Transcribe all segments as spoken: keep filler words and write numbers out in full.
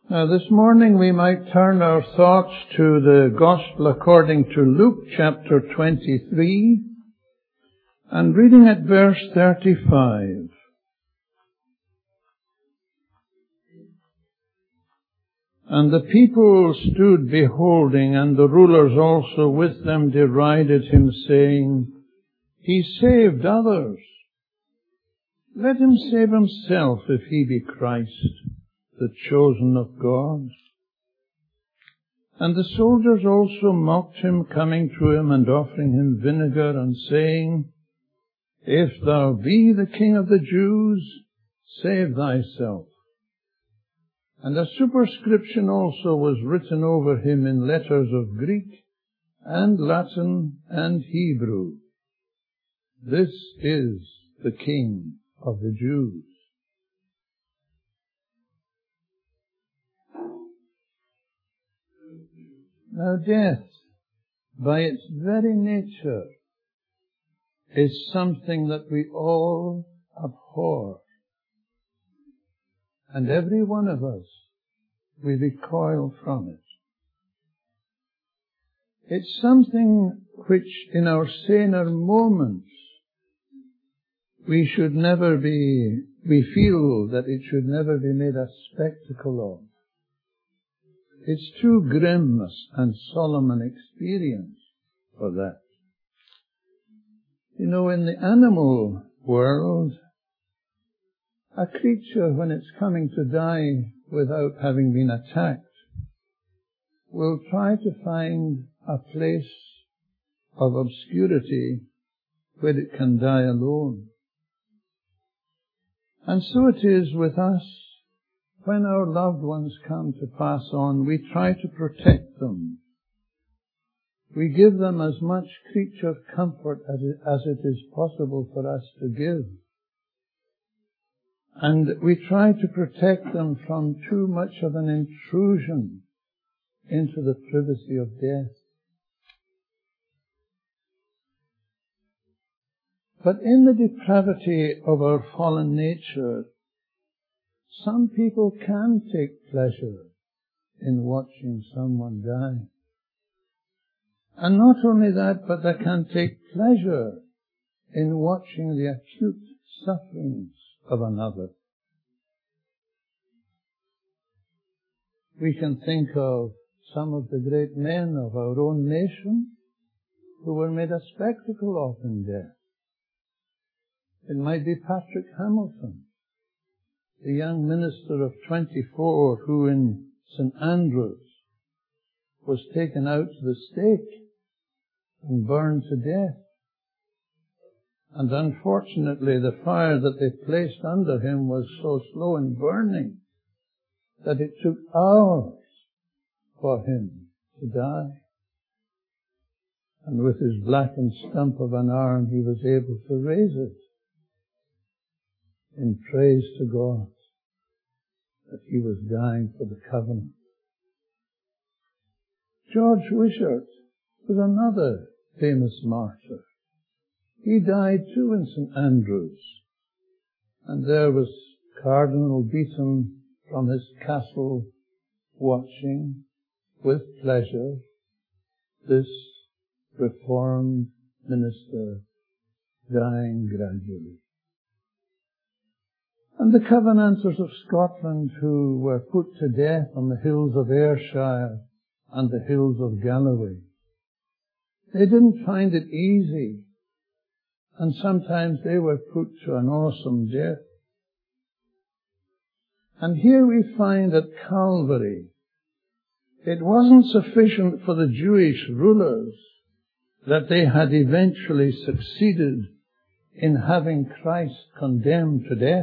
Now this morning we might turn our thoughts to the Gospel according to Luke chapter twenty-three and reading at verse thirty-five. And the people stood beholding, and the rulers also with them derided him, saying, He saved others. Let him save himself if he be Christ, the chosen of God. And the soldiers also mocked him, coming to him and offering him vinegar, and saying, If thou be the King of the Jews, save thyself. And a superscription also was written over him in letters of Greek and Latin and Hebrew. This is the King of the Jews. Now death, by its very nature, is something that we all abhor. And every one of us, we recoil from it. It's something which in our saner moments we should never be, we feel that it should never be made a spectacle of. It's too grim and solemn an experience for that. You know, in the animal world, a creature, when it's coming to die without having been attacked, will try to find a place of obscurity where it can die alone. And so it is with us. When our loved ones come to pass on, we try to protect them. We give them as much creature comfort as it is possible for us to give. And we try to protect them from too much of an intrusion into the privacy of death. But in the depravity of our fallen nature, some people can take pleasure in watching someone die. And not only that, but they can take pleasure in watching the acute sufferings of another. We can think of some of the great men of our own nation who were made a spectacle of in death. It might be Patrick Hamilton, the young minister of twenty-four who in Saint Andrews was taken out to the stake and burned to death. And unfortunately, the fire that they placed under him was so slow in burning that it took hours for him to die. And with his blackened stump of an arm, he was able to raise it in praise to God that he was dying for the covenant. George Wishart was another famous martyr. He died too in Saint Andrews, and there was Cardinal Beaton from his castle watching with pleasure this reformed minister dying gradually. And the Covenanters of Scotland who were put to death on the hills of Ayrshire and the hills of Galloway, they didn't find it easy. And sometimes they were put to an awesome death. And here we find at Calvary, it wasn't sufficient for the Jewish rulers that they had eventually succeeded in having Christ condemned to death.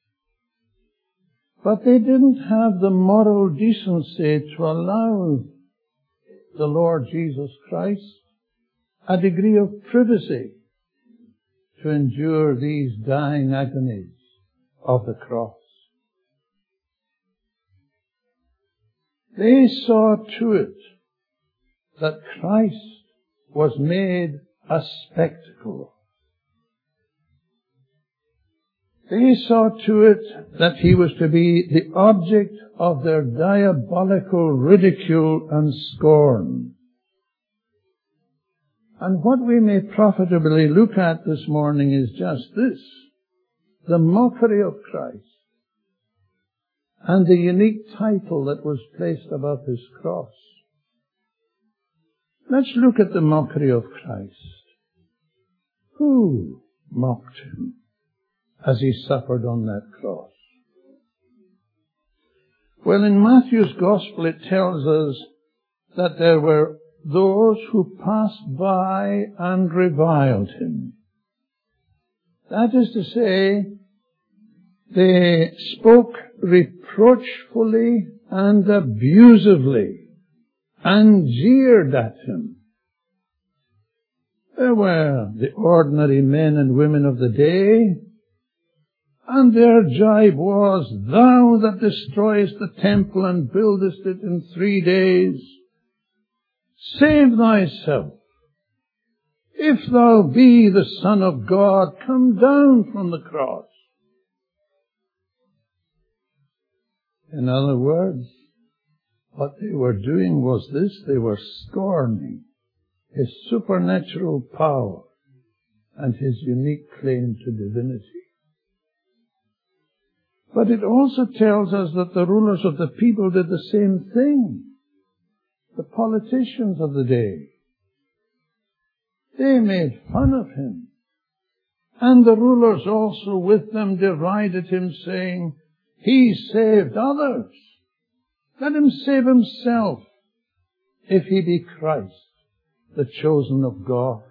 But they didn't have the moral decency to allow the Lord Jesus Christ a degree of privacy to endure these dying agonies of the cross. They saw to it that Christ was made a spectacle. They saw to it that he was to be the object of their diabolical ridicule and scorn. And what we may profitably look at this morning is just this: the mockery of Christ and the unique title that was placed above his cross. Let's look at the mockery of Christ. Who mocked him as he suffered on that cross? Well, in Matthew's Gospel it tells us that there were those who passed by and reviled him. That is to say, they spoke reproachfully and abusively and jeered at him. There were the ordinary men and women of the day, and their jibe was, "Thou that destroyest the temple and buildest it in three days, save thyself. If thou be the Son of God, come down from the cross." In other words, what they were doing was this: they were scorning his supernatural power and his unique claim to divinity. But it also tells us that the rulers of the people did the same thing. The politicians of the day, they made fun of him. And the rulers also with them derided him, saying, "He saved others. Let him save himself, if he be Christ, the chosen of God."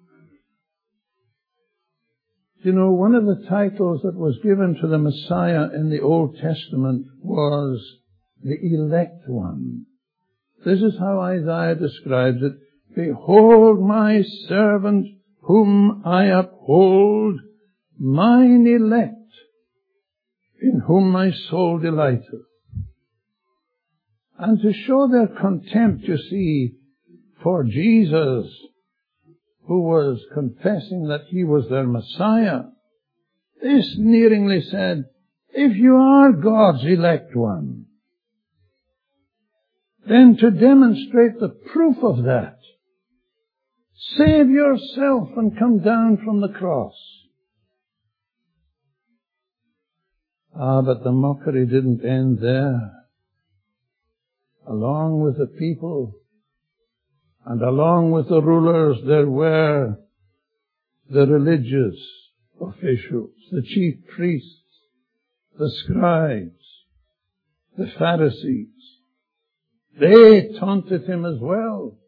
You know, one of the titles that was given to the Messiah in the Old Testament was the Elect One. This is how Isaiah describes it: "Behold my servant whom I uphold, mine elect, in whom my soul delighteth." And to show their contempt, you see, for Jesus, who was confessing that he was their Messiah, they sneeringly said, "If you are God's elect one, then to demonstrate the proof of that, save yourself and come down from the cross." Ah, but the mockery didn't end there. Along with the people and along with the rulers, there were the religious officials, the chief priests, the scribes, the Pharisees. They taunted him as well.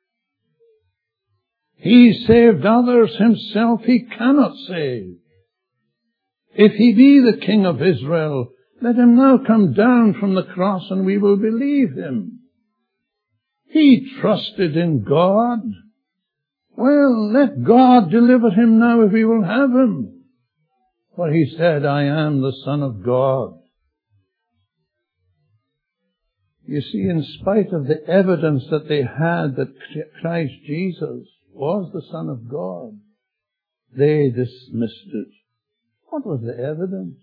He saved others, himself he cannot save. If he be the King of Israel, let him now come down from the cross and we will believe him. He trusted in God. Well, let God deliver him now if he will have him. For he said, "I am the Son of God." You see, in spite of the evidence that they had that Christ Jesus was the Son of God, they dismissed it. What was the evidence?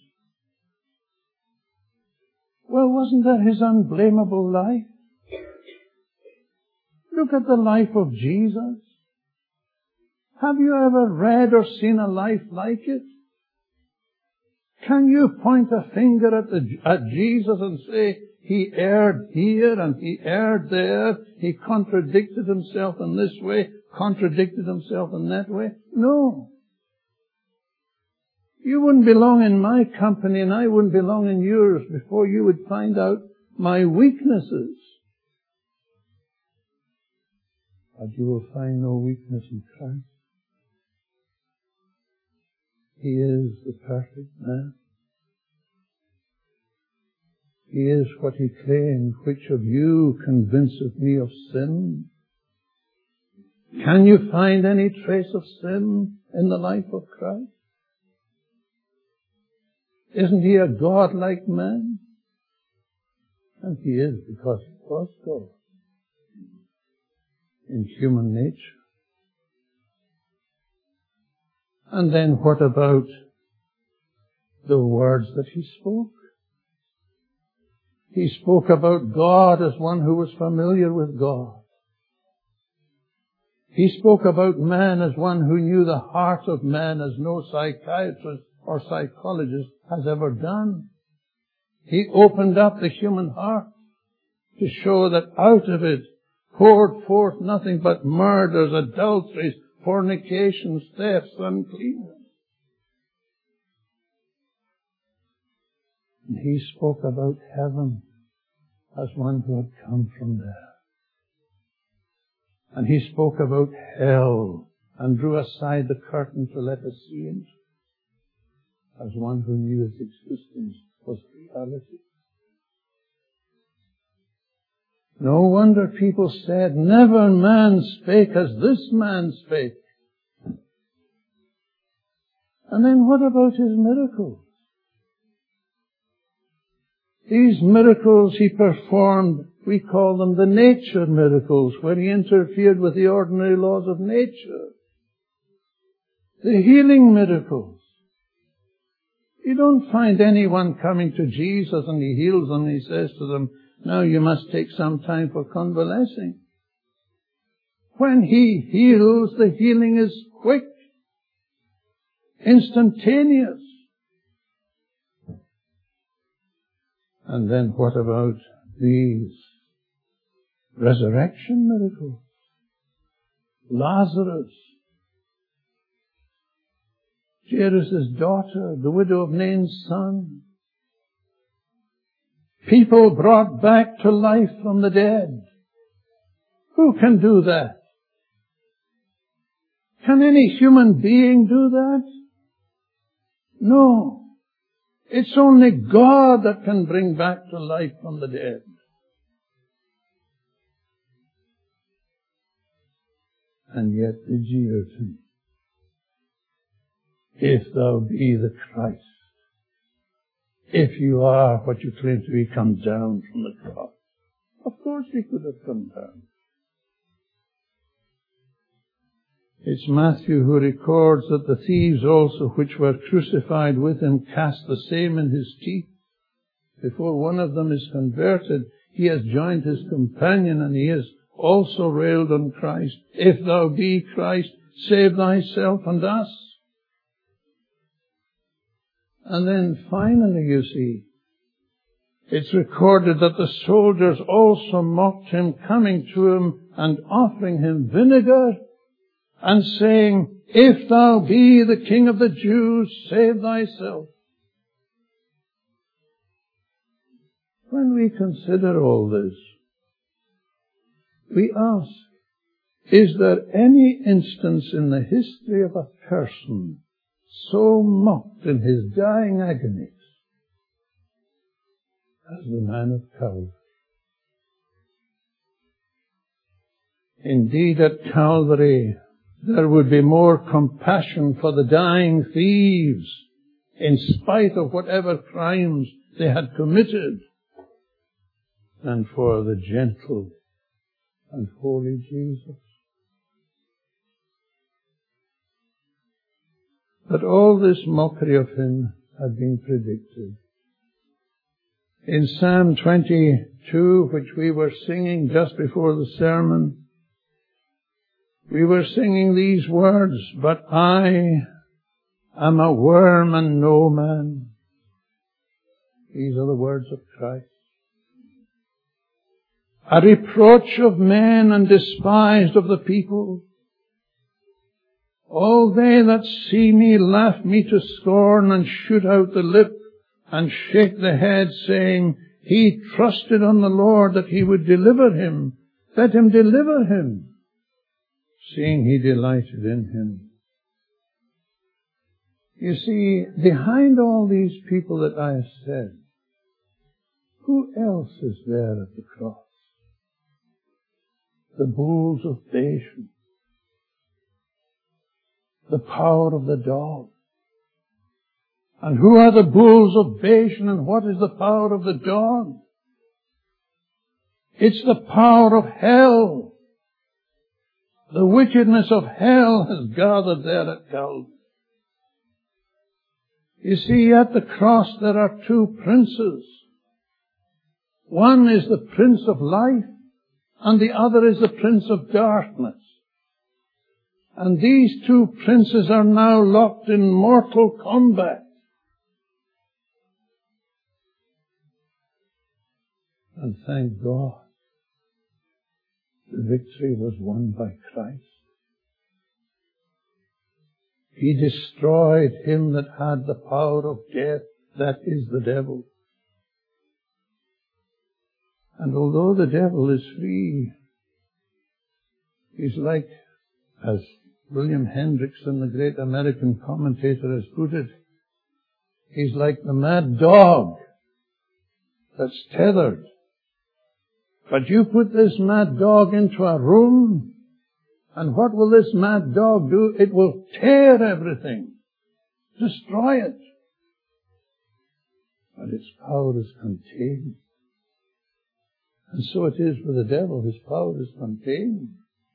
Well, wasn't that his unblameable life? Look at the life of Jesus. Have you ever read or seen a life like it? Can you point a finger at, the, at Jesus and say, he erred here and he erred there, he contradicted himself in this way, contradicted himself in that way? No. You wouldn't belong in my company and I wouldn't belong in yours before you would find out my weaknesses. But you will find no weakness in Christ. He is the perfect man. He is what he claimed. "Which of you convinceth me of sin?" Can you find any trace of sin in the life of Christ? Isn't he a God-like man? And he is, because he was God in human nature. And then what about the words that he spoke. He spoke about God as one who was familiar with God. He spoke about man as one who knew the heart of man as no psychiatrist or psychologist has ever done. He opened up the human heart to show that out of it poured forth nothing but murders, adulteries, fornications, thefts, uncleanness. And he spoke about heaven as one who had come from there. And he spoke about hell and drew aside the curtain to let us see it as one who knew its existence was reality. No wonder people said, never man spake as this man spake. And then what about his miracles? These miracles he performed, we call them the nature miracles, where he interfered with the ordinary laws of nature. The healing miracles. You don't find anyone coming to Jesus and he heals them and he says to them, now you must take some time for convalescing. When he heals, the healing is quick, instantaneous. And then what about these resurrection miracles? Lazarus, Jairus' daughter, the widow of Nain's son. People brought back to life from the dead. Who can do that? Can any human being do that? No. It's only God that can bring back to life from the dead. And yet they jeered him. If thou be the Christ, if you are what you claim to be, come down from the cross. Of course he could have come down. It's Matthew who records that the thieves also which were crucified with him cast the same in his teeth. Before one of them is converted, he has joined his companion and he has also railed on Christ. If thou be Christ, save thyself and us. And then finally, you see, it's recorded that the soldiers also mocked him, coming to him and offering him vinegar and saying, if thou be the King of the Jews, save thyself. When we consider all this, we ask, is there any instance in the history of a person so mocked in his dying agonies as the man of Calvary? Indeed, at Calvary, there would be more compassion for the dying thieves, in spite of whatever crimes they had committed, than for the gentle and holy Jesus. But all this mockery of him had been predicted. In Psalm twenty-two, which we were singing just before the sermon, we were singing these words, but I am a worm and no man. These are the words of Christ. A reproach of men and despised of the people. All they that see me laugh me to scorn and shoot out the lip and shake the head, saying, he trusted on the Lord that he would deliver him. Let him deliver him, seeing he delighted in him. You see, behind all these people that I have said, who else is there at the cross? The bulls of Bashan, the power of the dog. And who are the bulls of Bashan, and what is the power of the dog? It's the power of hell. The wickedness of hell has gathered there at Calvary. You see, at the cross there are two princes. One is the Prince of Life, and the other is the Prince of Darkness. And these two princes are now locked in mortal combat. And thank God, the victory was won by Christ. He destroyed him that had the power of death, that is the devil. And although the devil is free, he's like, as William Hendrickson, the great American commentator, has put it, he's like the mad dog that's tethered. But you put this mad dog into a room, and what will this mad dog do? It will tear everything, destroy it. But its power is contained. And so it is with the devil. His power is contained.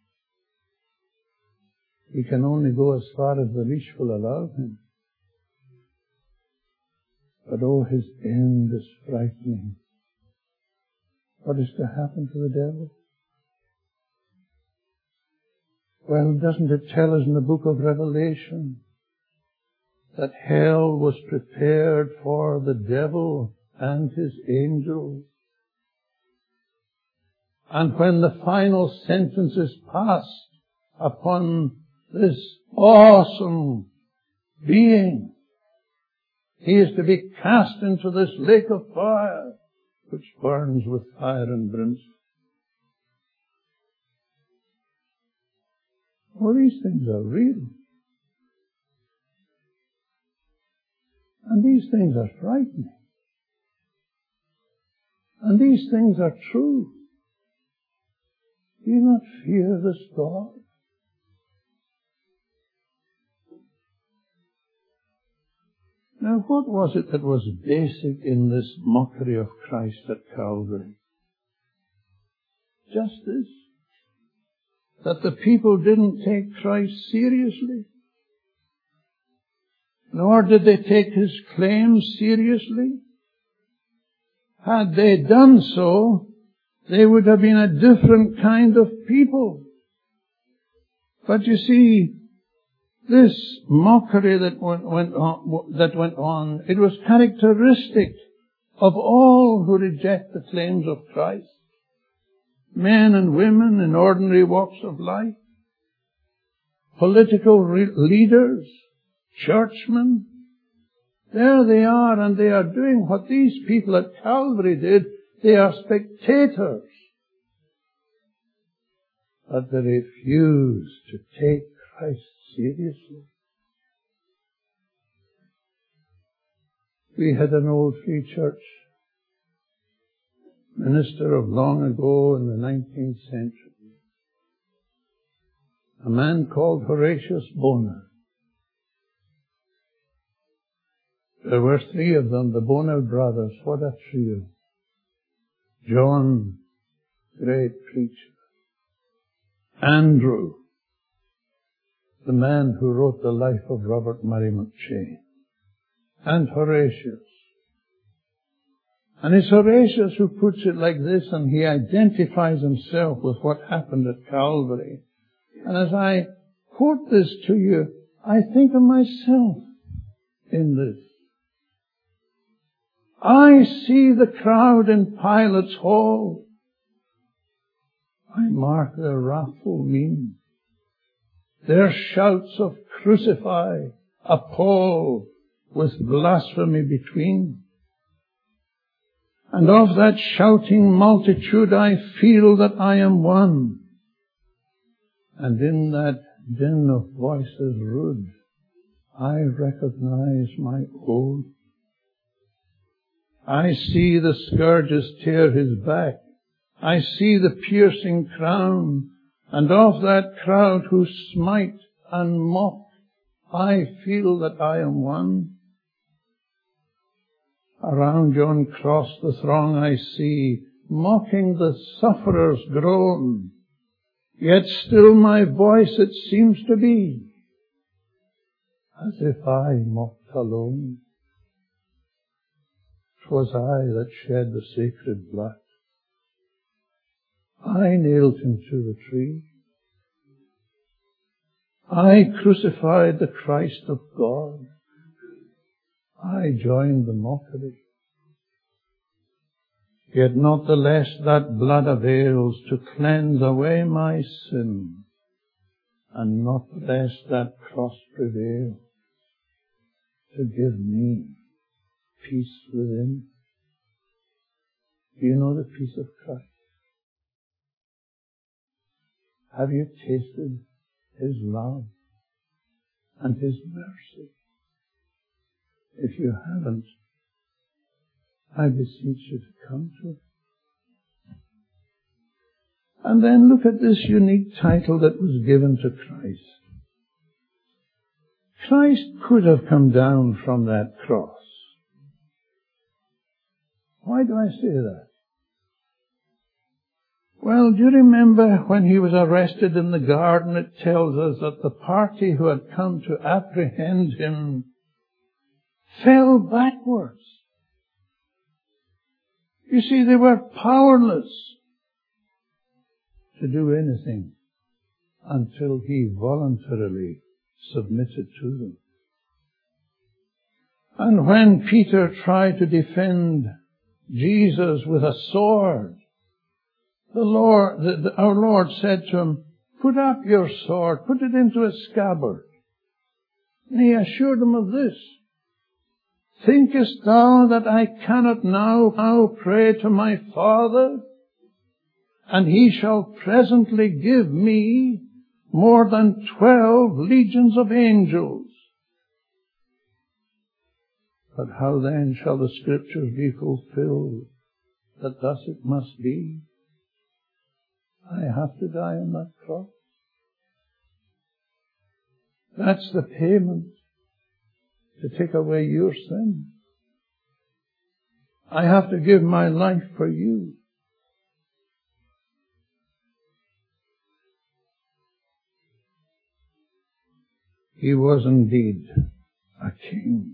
He can only go as far as the leash will allow him. But oh, his end is frightening. What is to happen to the devil? Well, doesn't it tell us in the book of Revelation that hell was prepared for the devil and his angels? And when the final sentence is passed upon this awesome being, he is to be cast into this lake of fire, which burns with fire and brimstone. Well, these things are real. And these things are frightening. And these things are true. Do you not fear this God? Now, what was it that was basic in this mockery of Christ at Calvary? Just this. That the people didn't take Christ seriously. Nor did they take his claims seriously. Had they done so, they would have been a different kind of people. But you see, this mockery that went, went on, that went on, it was characteristic of all who reject the claims of Christ. Men and women in ordinary walks of life, political re- leaders, churchmen. There they are, and they are doing what these people at Calvary did. They are spectators. But they refuse to take Christ seriously. We had an old Free Church minister of long ago in the nineteenth century, a man called Horatius Bonar. There were three of them, the Bonar brothers. What a trio. John, great preacher. Andrew, the man who wrote the life of Robert Murray McCheyne. And Horatius. And it's Horatius who puts it like this, and he identifies himself with what happened at Calvary. And as I quote this to you, I think of myself in this. I see the crowd in Pilate's hall. I mark their wrathful mien, their shouts of crucify, appall, with blasphemy between. And of that shouting multitude I feel that I am one. And in that din of voices rude, I recognize my own. I see the scourges tear his back. I see the piercing crown. And of that crowd who smite and mock, I feel that I am one. Around yon cross the throng I see, mocking the sufferer's groan. Yet still my voice it seems to be, as if I mocked alone. 'Twas I that shed the sacred blood. I nailed him to the tree. I crucified the Christ of God. I joined the mockery. Yet not the less that blood avails to cleanse away my sin, and not the less that cross prevails to give me peace within. Do you know the peace of Christ? Have you tasted His love and His mercy? If you haven't, I beseech you to come to it. And then look at this unique title that was given to Christ. Christ could have come down from that cross. Why do I say that? Well, do you remember when He was arrested in the garden, it tells us that the party who had come to apprehend Him fell backwards. You see, they were powerless to do anything until He voluntarily submitted to them. And when Peter tried to defend Jesus with a sword, the Lord, the, the, our Lord said to him, "Put up your sword, put it into a scabbard." And He assured him of this: "Thinkest thou that I cannot now, now pray to my Father, and He shall presently give me more than twelve legions of angels? But how then shall the Scriptures be fulfilled, that thus it must be? I have to die on that cross." That's the payment to take away your sin. I have to give my life for you. He was indeed a king.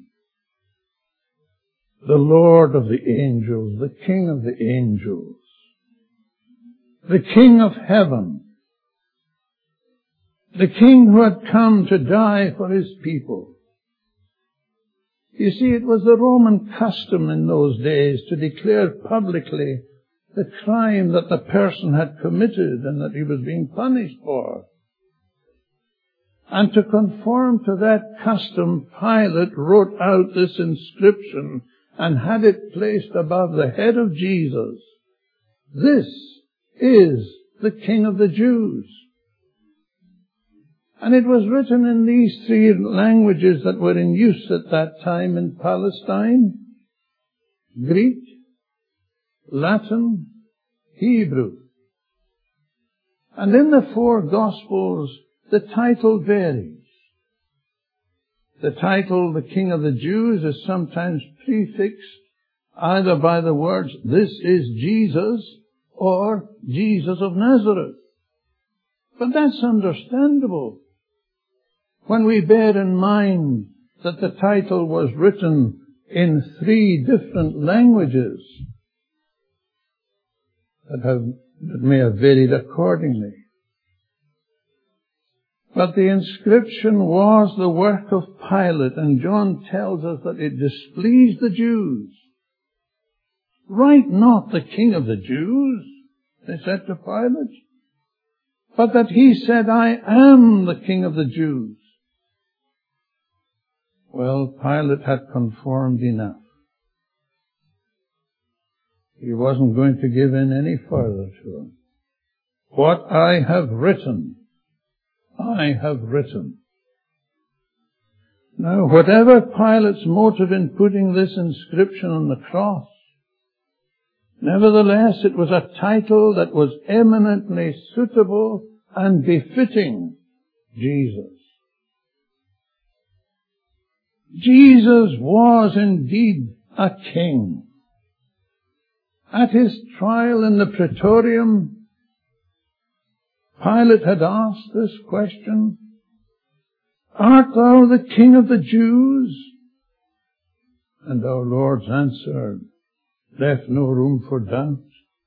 The Lord of the angels, the King of the angels, the King of heaven, the King who had come to die for His people. You see, it was the Roman custom in those days to declare publicly the crime that the person had committed and that he was being punished for. And to conform to that custom, Pilate wrote out this inscription and had it placed above the head of Jesus: "This is the King of the Jews." And it was written in these three languages that were in use at that time in Palestine: Greek, Latin, Hebrew. And in the four Gospels, the title varies. The title, the King of the Jews, is sometimes prefixed either by the words, "This is Jesus," or "Jesus of Nazareth." But that's understandable when we bear in mind that the title was written in three different languages that, have, that may have varied accordingly. But the inscription was the work of Pilate, and John tells us that it displeased the Jews. "Write not the King of the Jews," they said to Pilate, "but that he said, 'I am the King of the Jews.'" Well, Pilate had conformed enough. He wasn't going to give in any further to him. "What I have written, I have written." Now, whatever Pilate's motive in putting this inscription on the cross, nevertheless, it was a title that was eminently suitable and befitting Jesus. Jesus was indeed a king. At His trial in the Praetorium, Pilate had asked this question: "Art thou the King of the Jews?" And our Lord's answered, left no room for doubt.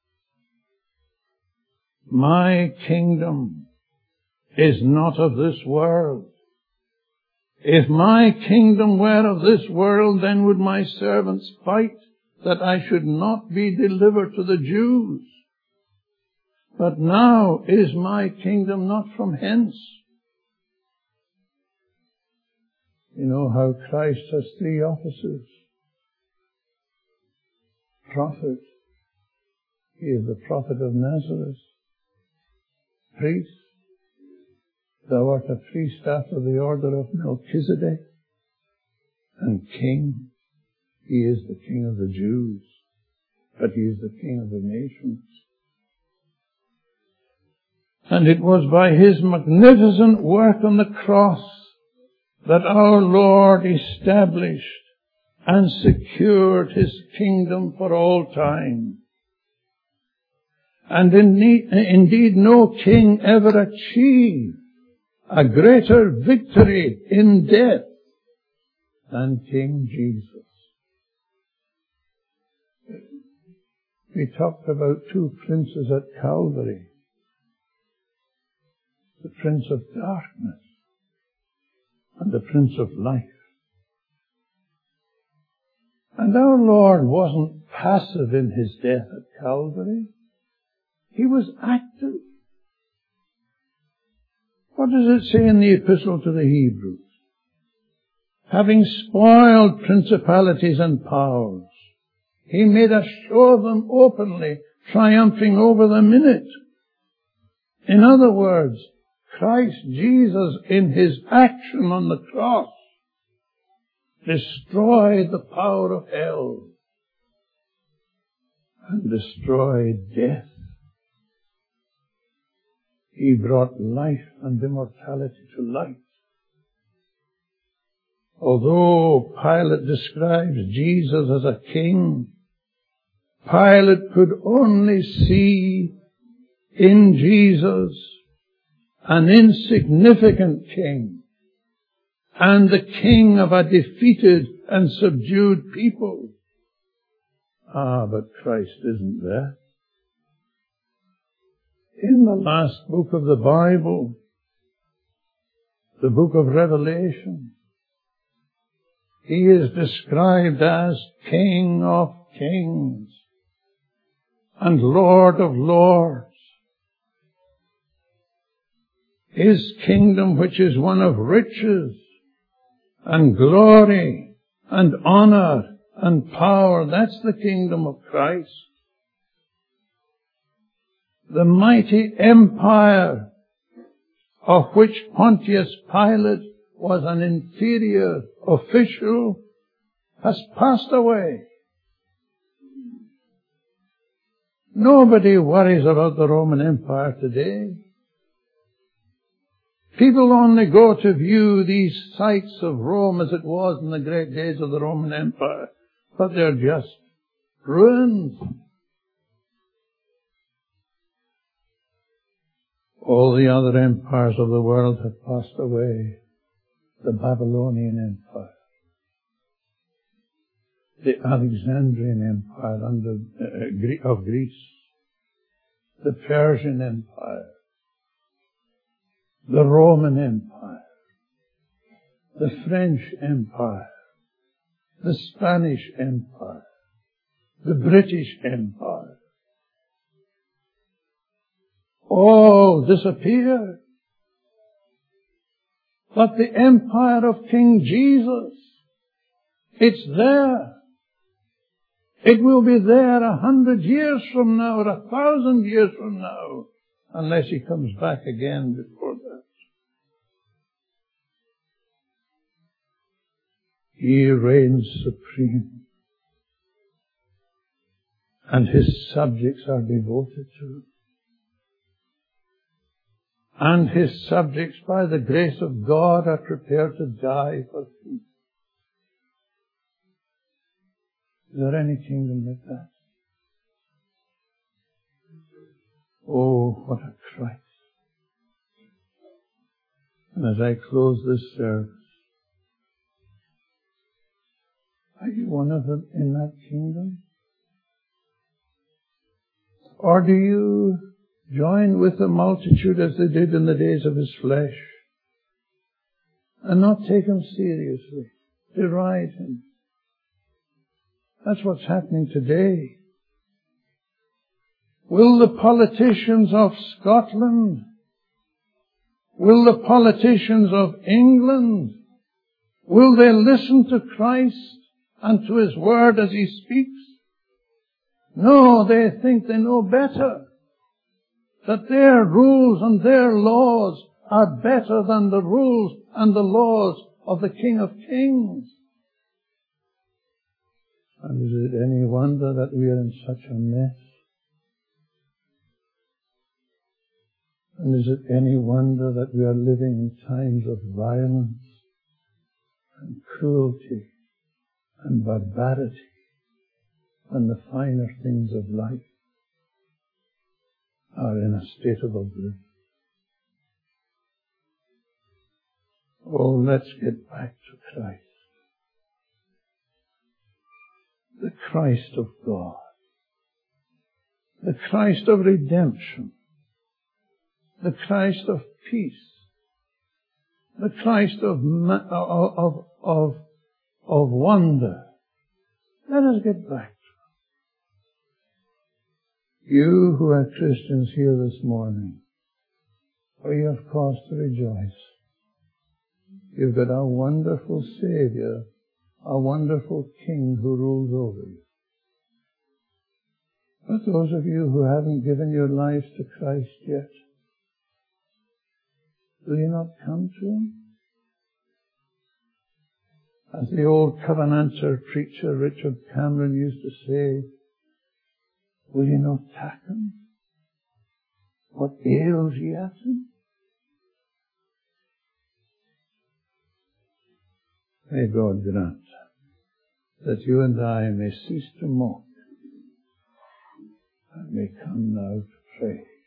My kingdom is not of this world. If my kingdom were of this world, then would my servants fight that I should not be delivered to the Jews. But now is my kingdom not from hence. You know how Christ has three offices. Prophet. He is the prophet of Nazareth. Priest. Thou art a priest after the order of Melchizedek. And king. He is the king of the Jews. But he is the king of the nations. And it was by his magnificent work on the cross that our Lord established and secured his kingdom for all time. And indeed no king ever achieved a greater victory in death than King Jesus. We talked about two princes at Calvary. The Prince of Darkness and the Prince of Life. And our Lord wasn't passive in his death at Calvary. He was active. What does it say in the Epistle to the Hebrews? Having spoiled principalities and powers, he made a show of them openly, triumphing over them in it. In other words, Christ Jesus, in his action on the cross, destroyed the power of hell and destroyed death. He brought life and immortality to light. Although Pilate describes Jesus as a king, Pilate could only see in Jesus an insignificant king, and the king of a defeated and subdued people. Ah, but Christ isn't there. In the last book of the Bible, the book of Revelation, he is described as King of Kings and Lord of Lords. His kingdom, which is one of riches and glory and honor and power, that's the kingdom of Christ. The mighty empire of which Pontius Pilate was an inferior official has passed away. Nobody worries about the Roman Empire today. People only go to view these sites of Rome as it was in the great days of the Roman Empire, but they're just ruins. All the other empires of the world have passed away. The Babylonian Empire, the Alexandrian Empire under, uh, of Greece, the Persian Empire, the Roman Empire, the French Empire, the Spanish Empire, the British Empire. All disappeared. But the empire of King Jesus, it's there. It will be there a hundred years from now or a thousand years from now, unless he comes back again before that. He reigns supreme, and his subjects are devoted to him. And his subjects, by the grace of God, are prepared to die for him. Is there any kingdom like that? Oh, what a Christ. And as I close this service, are you one of them in that kingdom? Or do you join with the multitude as they did in the days of his flesh and not take him seriously, deride him? That's what's happening today. Will the politicians of Scotland, will the politicians of England, will they listen to Christ and to his word as he speaks? No, they think they know better. That their rules and their laws are better than the rules and the laws of the King of Kings. And is it any wonder that we are in such a mess? And is it any wonder that we are living in times of violence and cruelty and barbarity and the finer things of life are in a state of oblivion? Oh, let's get back to Christ. The Christ of God. The Christ of redemption. The Christ of peace. The Christ of, of, of, of wonder. Let us get back to it. You who are Christians here this morning, oh, you have cause to rejoice. You've got a wonderful Savior, a wonderful King who rules over you. But those of you who haven't given your lives to Christ yet, will you not come to him? As the old Covenanter preacher Richard Cameron used to say, will you not tack him? What ails ye at him? May God grant that you and I may cease to mock and may come now to pray.